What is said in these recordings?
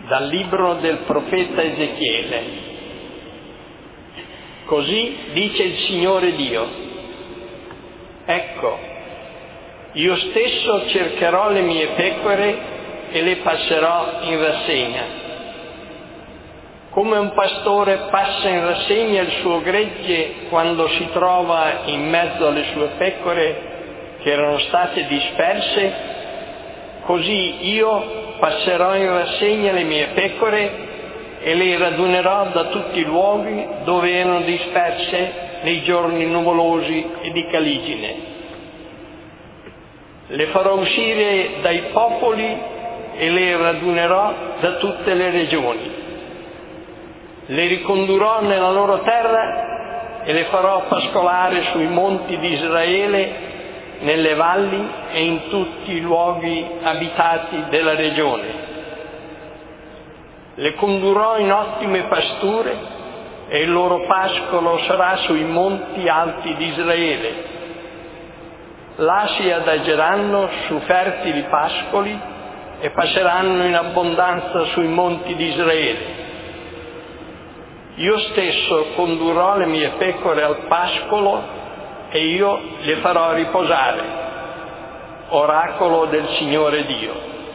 Dal libro del profeta Ezechiele. Così dice il Signore Dio: ecco, io stesso cercherò le mie pecore e le passerò in rassegna. Come un pastore passa in rassegna il suo gregge quando si trova in mezzo alle sue pecore che erano state disperse, così io passerò in rassegna le mie pecore e le radunerò da tutti i luoghi dove erano disperse nei giorni nuvolosi e di caligine. Le farò uscire dai popoli e le radunerò da tutte le regioni. Le ricondurrò nella loro terra e le farò pascolare sui monti di Israele, nelle valli e in tutti i luoghi abitati della regione. Le condurrò in ottime pasture e il loro pascolo sarà sui monti alti di Israele. Là si adageranno su fertili pascoli e passeranno in abbondanza sui monti di Israele. Io stesso condurrò le mie pecore al pascolo e io le farò riposare. Oracolo del Signore Dio.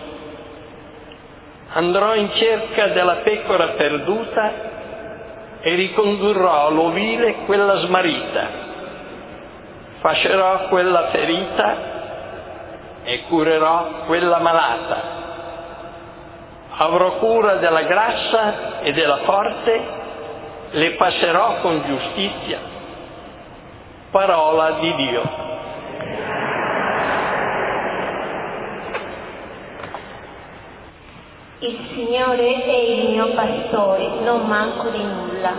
Andrò in cerca della pecora perduta e ricondurrò all'ovile quella smarrita. Fascerò quella ferita e curerò quella malata. Avrò cura della grassa e della forte, le passerò con giustizia. Parola di Dio. Il Signore è il mio pastore, non manco di nulla.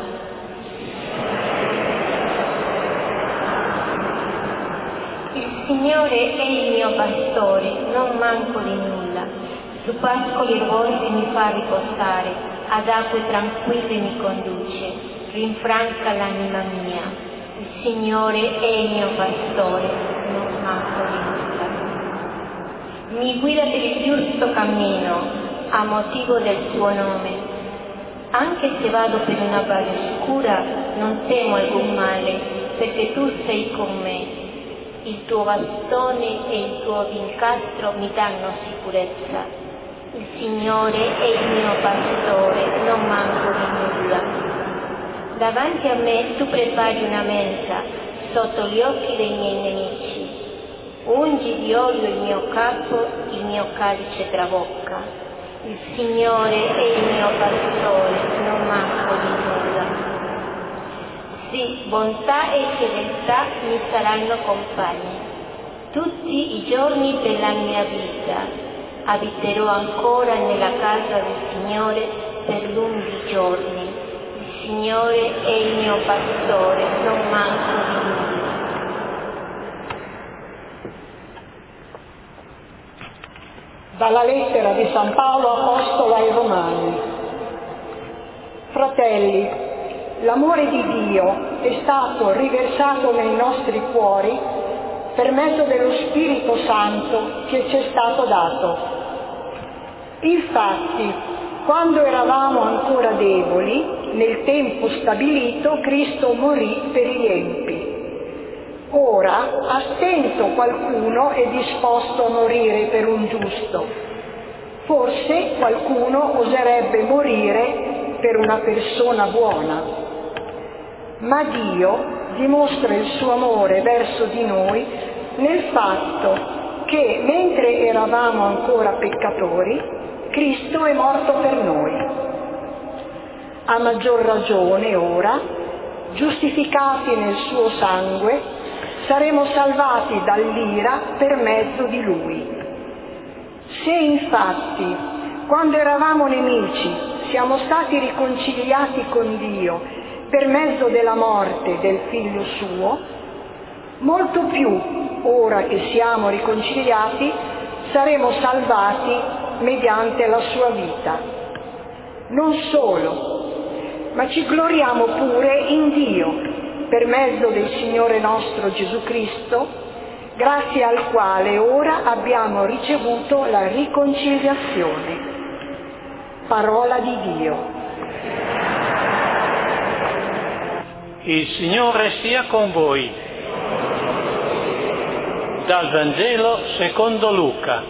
Il Signore è il mio pastore, non manco di nulla. Su pascoli erbosi mi fa riposare, ad acque tranquille mi conduce, rinfranca l'anima mia. Il Signore è il mio pastore, non manco di nulla. Mi guida per il giusto cammino, a motivo del suo nome. Anche se vado per una valle oscura, non temo alcun male, perché tu sei con me. Il tuo bastone e il tuo vincastro mi danno sicurezza. Il Signore è il mio pastore, non manco di nulla. Davanti a me tu prepari una mensa sotto gli occhi dei miei nemici. Ungi di olio il mio capo, il mio calice trabocca. Il Signore è il mio pastore, non manco di nulla. Sì, bontà e fedeltà mi saranno compagni tutti i giorni della mia vita. Abiterò ancora nella casa del Signore per lunghi giorni. Il Signore è il mio pastore, non manco di nulla. Dalla lettera di San Paolo Apostolo ai Romani. Fratelli, l'amore di Dio è stato riversato nei nostri cuori per mezzo dello Spirito Santo che ci è stato dato. Infatti, quando eravamo ancora deboli, nel tempo stabilito, Cristo morì per gli empi. Ora, a stento qualcuno è disposto a morire per un giusto. Forse qualcuno oserebbe morire per una persona buona. Ma Dio dimostra il suo amore verso di noi nel fatto che, mentre eravamo ancora peccatori, Cristo è morto per noi. A maggior ragione ora, giustificati nel suo sangue, saremo salvati dall'ira per mezzo di Lui. Se infatti, quando eravamo nemici, siamo stati riconciliati con Dio per mezzo della morte del Figlio suo, molto più, ora che siamo riconciliati, saremo salvati mediante la sua vita. Non solo, ma ci gloriamo pure in Dio, per mezzo del Signore nostro Gesù Cristo, grazie al quale ora abbiamo ricevuto la riconciliazione. Parola di Dio. Il Signore sia con voi. Dal Vangelo secondo Luca.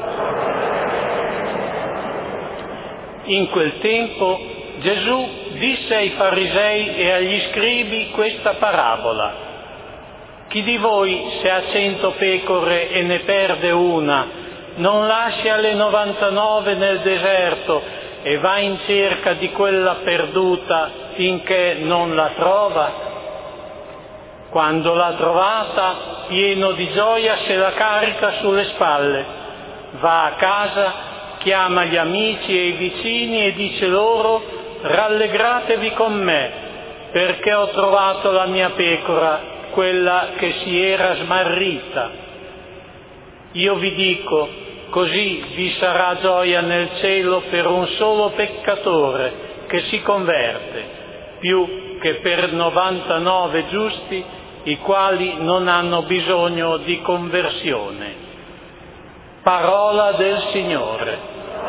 In quel tempo Gesù disse ai farisei e agli scribi questa parabola. Chi di voi, se ha 100 pecore e ne perde una, non lascia le 99 nel deserto e va in cerca di quella perduta finché non la trova? Quando l'ha trovata, pieno di gioia, se la carica sulle spalle, va a casa, chiama gli amici e i vicini e dice loro: rallegratevi con me, perché ho trovato la mia pecora, quella che si era smarrita. Io vi dico, così vi sarà gioia nel cielo per un solo peccatore che si converte, più che per 99 giusti, i quali non hanno bisogno di conversione. Parola del Signore.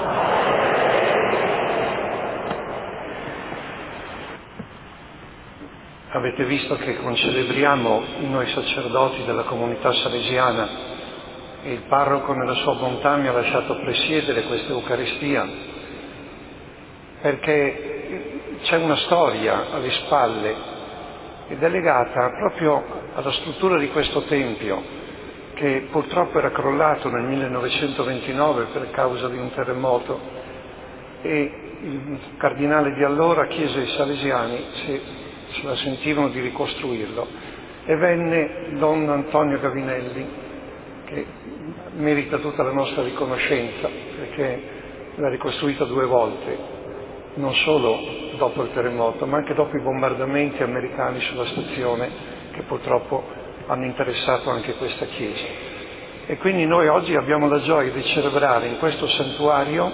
Avete visto che concelebriamo noi sacerdoti della comunità salesiana e il parroco nella sua bontà mi ha lasciato presiedere questa Eucaristia, perché c'è una storia alle spalle ed è legata proprio alla struttura di questo Tempio, che purtroppo era crollato nel 1929 per causa di un terremoto, e il cardinale di allora chiese ai salesiani se la sentivano di ricostruirlo, e venne Don Antonio Gavinelli, che merita tutta la nostra riconoscenza perché l'ha ricostruito 2 volte, non solo dopo il terremoto ma anche dopo i bombardamenti americani sulla stazione, che purtroppo hanno interessato anche questa chiesa. E quindi noi oggi abbiamo la gioia di celebrare in questo santuario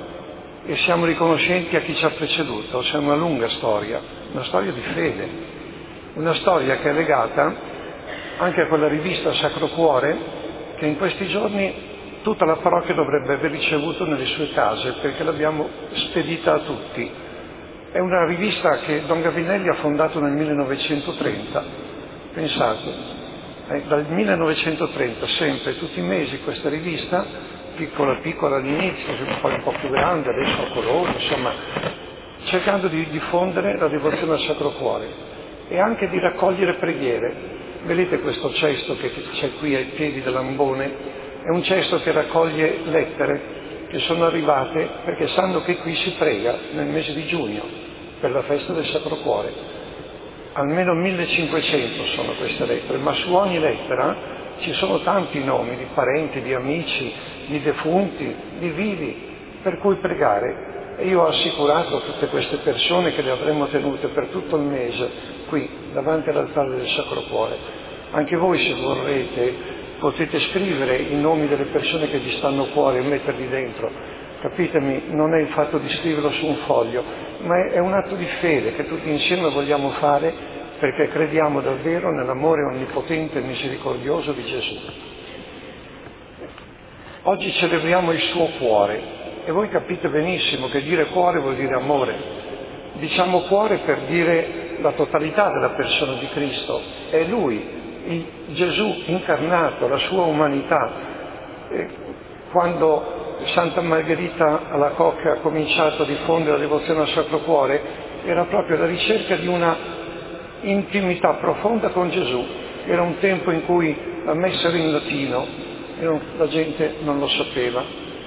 e siamo riconoscenti a chi ci ha preceduto. C'è una lunga storia, una storia di fede, una storia che è legata anche a quella rivista Sacro Cuore che in questi giorni tutta la parrocchia dovrebbe aver ricevuto nelle sue case, perché l'abbiamo spedita a tutti. È una rivista che Don Gavinelli ha fondato nel 1930, pensate, dal 1930 sempre, tutti i mesi, questa rivista, piccola piccola all'inizio, poi un po' più grande, adesso a colori, insomma, cercando di diffondere la devozione al Sacro Cuore e anche di raccogliere preghiere. Vedete questo cesto che c'è qui ai piedi dell'ambone? È un cesto che raccoglie lettere che sono arrivate perché sanno che qui si prega nel mese di giugno per la festa del Sacro Cuore. Almeno 1500 sono queste lettere, ma su ogni lettera ci sono tanti nomi di parenti, di amici, di defunti, di vivi, per cui pregare. E io ho assicurato a tutte queste persone che le avremmo tenute per tutto il mese qui, davanti all'altare del Sacro Cuore. Anche voi, se vorrete, potete scrivere i nomi delle persone che vi stanno a cuore e metterli dentro. Capitemi, non è il fatto di scriverlo su un foglio, ma è un atto di fede che tutti insieme vogliamo fare, perché crediamo davvero nell'amore onnipotente e misericordioso di Gesù. Oggi celebriamo il suo cuore e voi capite benissimo che dire cuore vuol dire amore. Diciamo cuore per dire la totalità della persona di Cristo. È Lui, il Gesù incarnato, la sua umanità. Quando Santa Margherita Alacoque ha cominciato a diffondere la devozione al Sacro Cuore, era proprio la ricerca di una intimità profonda con Gesù. Era un tempo in cui la messa era in latino e la gente non lo sapeva.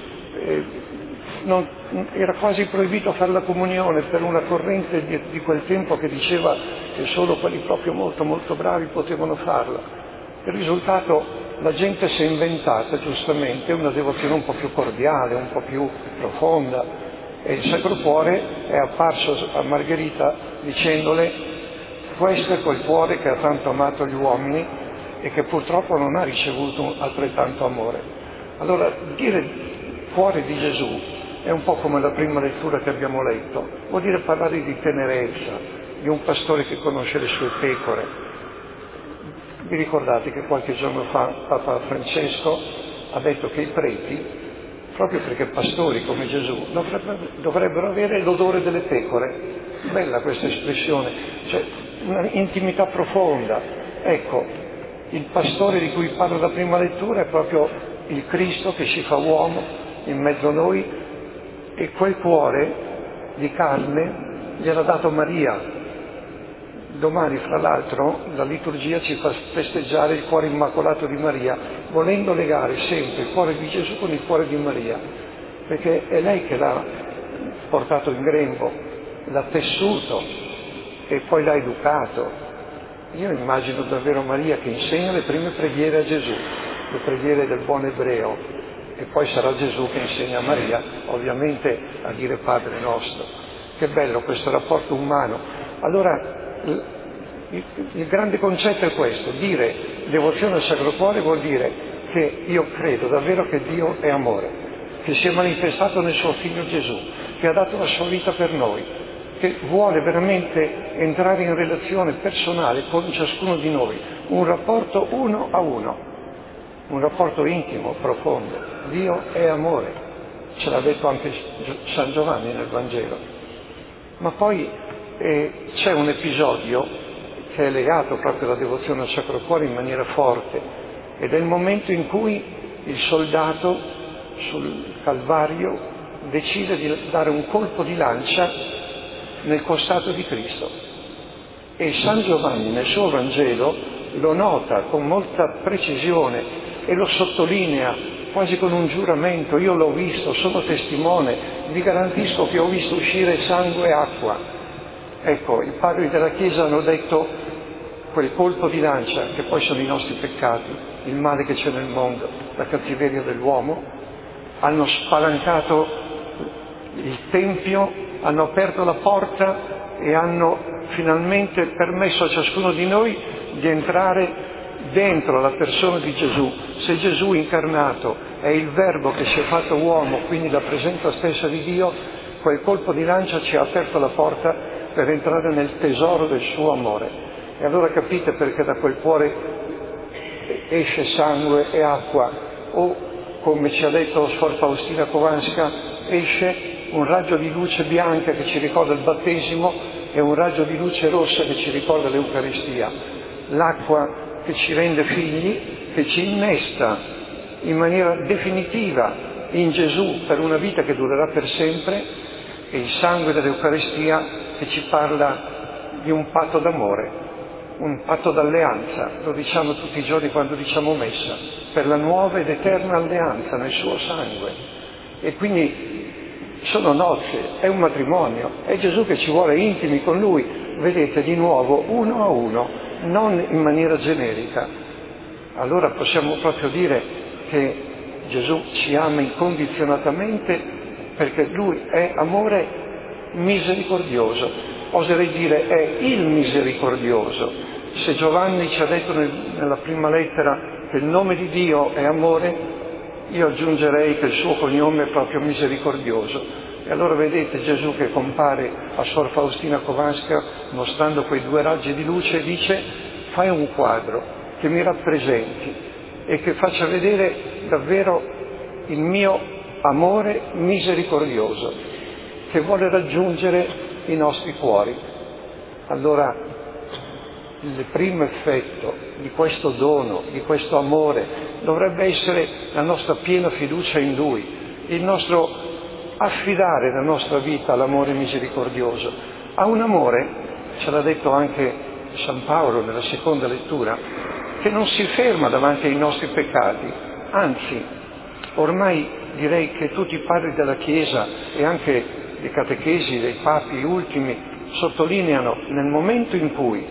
Era quasi proibito fare la comunione per una corrente di quel tempo che diceva che solo quelli proprio molto molto bravi potevano farla. Il risultato, la gente si è inventata giustamente una devozione un po' più cordiale, un po' più profonda, e il Sacro Cuore è apparso a Margherita dicendole: questo è quel cuore che ha tanto amato gli uomini e che purtroppo non ha ricevuto altrettanto amore. Allora, dire cuore di Gesù è un po' come la prima lettura che abbiamo letto, vuol dire parlare di tenerezza, di un pastore che conosce le sue pecore. Vi ricordate che qualche giorno fa Papa Francesco ha detto che i preti proprio perché pastori come Gesù dovrebbero avere l'odore delle pecore. Bella questa espressione, cioè una intimità profonda. Ecco, il pastore di cui parlo da prima lettura è proprio il Cristo che si fa uomo in mezzo a noi, e quel cuore di carne gliel'ha dato Maria. Domani, fra l'altro, la liturgia ci fa festeggiare il cuore immacolato di Maria, volendo legare sempre il cuore di Gesù con il cuore di Maria, perché è lei che l'ha portato in grembo, l'ha tessuto e poi l'ha educato. Io immagino davvero Maria che insegna le prime preghiere a Gesù, le preghiere del buon ebreo, e poi sarà Gesù che insegna a Maria, ovviamente, a dire Padre nostro. Che bello questo rapporto umano. Allora, il grande concetto è questo: dire devozione al Sacro Cuore vuol dire che io credo davvero che Dio è amore, che si è manifestato nel suo Figlio Gesù, che ha dato la sua vita per noi, che vuole veramente entrare in relazione personale con ciascuno di noi, un rapporto uno a uno, un rapporto intimo, profondo. Dio è amore, ce l'ha detto anche San Giovanni nel Vangelo. Ma poi c'è un episodio che è legato proprio alla devozione al Sacro Cuore in maniera forte, ed è il momento in cui il soldato sul Calvario decide di dare un colpo di lancia nel costato di Cristo, e San Giovanni nel suo Vangelo lo nota con molta precisione e lo sottolinea quasi con un giuramento: io l'ho visto, sono testimone, vi garantisco che ho visto uscire sangue e acqua. Ecco, i padri della Chiesa hanno detto: quel colpo di lancia, che poi sono i nostri peccati, il male che c'è nel mondo, la cattiveria dell'uomo, hanno spalancato il Tempio, hanno aperto la porta e hanno finalmente permesso a ciascuno di noi di entrare dentro la persona di Gesù. Se Gesù incarnato è il Verbo che si è fatto uomo, quindi la presenza stessa di Dio, quel colpo di lancia ci ha aperto la porta per entrare nel tesoro del suo amore. E allora capite perché da quel cuore esce sangue e acqua, o come ci ha detto Sor Faustina Kowalska, esce un raggio di luce bianca che ci ricorda il battesimo e un raggio di luce rossa che ci ricorda l'Eucaristia. L'acqua che ci rende figli, che ci innesta in maniera definitiva in Gesù per una vita che durerà per sempre, e il sangue dell'Eucaristia che ci parla di un patto d'amore, un patto d'alleanza. Lo diciamo tutti i giorni quando diciamo messa, per la nuova ed eterna alleanza nel suo sangue. E quindi sono nozze, è un matrimonio, è Gesù che ci vuole intimi con Lui, vedete, di nuovo, uno a uno, non in maniera generica. Allora possiamo proprio dire che Gesù ci ama incondizionatamente, perché Lui è amore misericordioso, oserei dire è il misericordioso. Se Giovanni ci ha detto nella prima lettera che il nome di Dio è amore, io aggiungerei che il suo cognome è proprio misericordioso. E allora vedete Gesù che compare a Sor Faustina Kowalska mostrando quei due raggi di luce, dice: fai un quadro che mi rappresenti e che faccia vedere davvero il mio amore misericordioso che vuole raggiungere i nostri cuori. Allora il primo effetto di questo dono, di questo amore, dovrebbe essere la nostra piena fiducia in Lui, il nostro affidare la nostra vita all'amore misericordioso, a un amore, ce l'ha detto anche San Paolo nella seconda lettura, che non si ferma davanti ai nostri peccati, anzi, ormai direi che tutti i padri della Chiesa e anche i catechesi dei papi ultimi sottolineano: nel momento in cui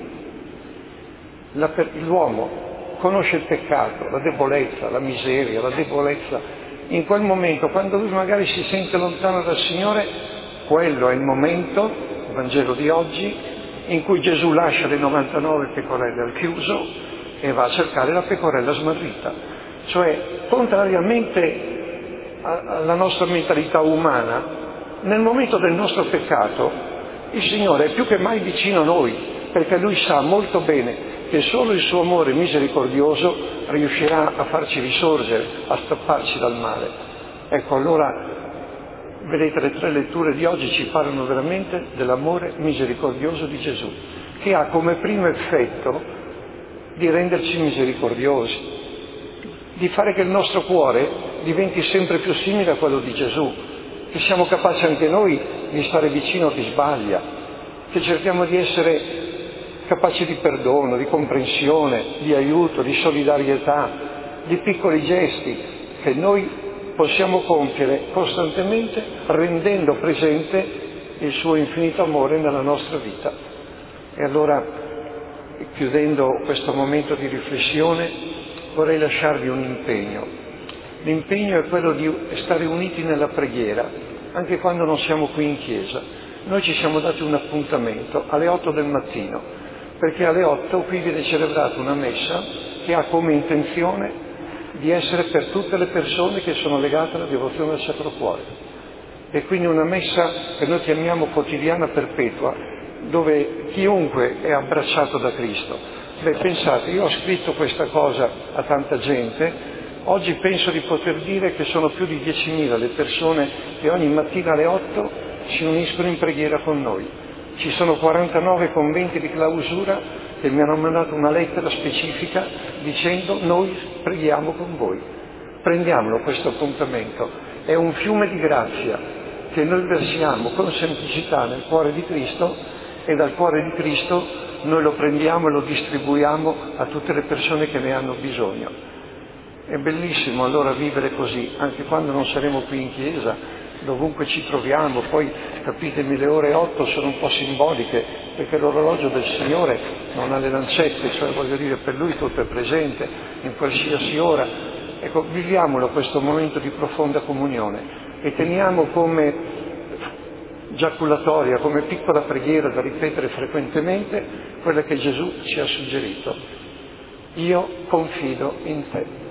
l'uomo conosce il peccato, la debolezza, la miseria, la debolezza, in quel momento, quando lui magari si sente lontano dal Signore, quello è il momento, il Vangelo di oggi, in cui Gesù lascia le 99 pecorelle al chiuso e va a cercare la pecorella smarrita. Cioè, contrariamente alla nostra mentalità umana, nel momento del nostro peccato, il Signore è più che mai vicino a noi, perché Lui sa molto bene che solo il suo amore misericordioso riuscirà a farci risorgere, a strapparci dal male. Ecco, allora, vedete, le 3 letture di oggi ci parlano veramente dell'amore misericordioso di Gesù, che ha come primo effetto di renderci misericordiosi, di fare che il nostro cuore diventi sempre più simile a quello di Gesù, che siamo capaci anche noi di stare vicino a chi sbaglia, che cerchiamo di essere capaci di perdono, di comprensione, di aiuto, di solidarietà, di piccoli gesti che noi possiamo compiere costantemente rendendo presente il suo infinito amore nella nostra vita. E allora, chiudendo questo momento di riflessione, vorrei lasciarvi un impegno. L'impegno è quello di stare uniti nella preghiera, anche quando non siamo qui in chiesa. Noi ci siamo dati un appuntamento alle 8 del mattino, perché alle 8 qui viene celebrata una messa che ha come intenzione di essere per tutte le persone che sono legate alla devozione al Sacro Cuore. E quindi una messa che noi chiamiamo quotidiana perpetua, dove chiunque è abbracciato da Cristo. Pensate, io ho scritto questa cosa a tanta gente, oggi penso di poter dire che sono più di 10.000 le persone che ogni mattina alle 8 si uniscono in preghiera con noi. Ci sono 49 conventi di clausura che mi hanno mandato una lettera specifica dicendo: noi preghiamo con voi, prendiamolo questo appuntamento. È un fiume di grazia che noi versiamo con semplicità nel cuore di Cristo, e dal cuore di Cristo noi lo prendiamo e lo distribuiamo a tutte le persone che ne hanno bisogno. È bellissimo allora vivere così, anche quando non saremo qui in chiesa, dovunque ci troviamo. Poi capitemi, le ore 8 sono un po' simboliche, perché l'orologio del Signore non ha le lancette, cioè voglio dire, per Lui tutto è presente in qualsiasi ora. Ecco, viviamolo questo momento di profonda comunione e teniamo come giaculatoria, come piccola preghiera da ripetere frequentemente quella che Gesù ci ha suggerito: io confido in te.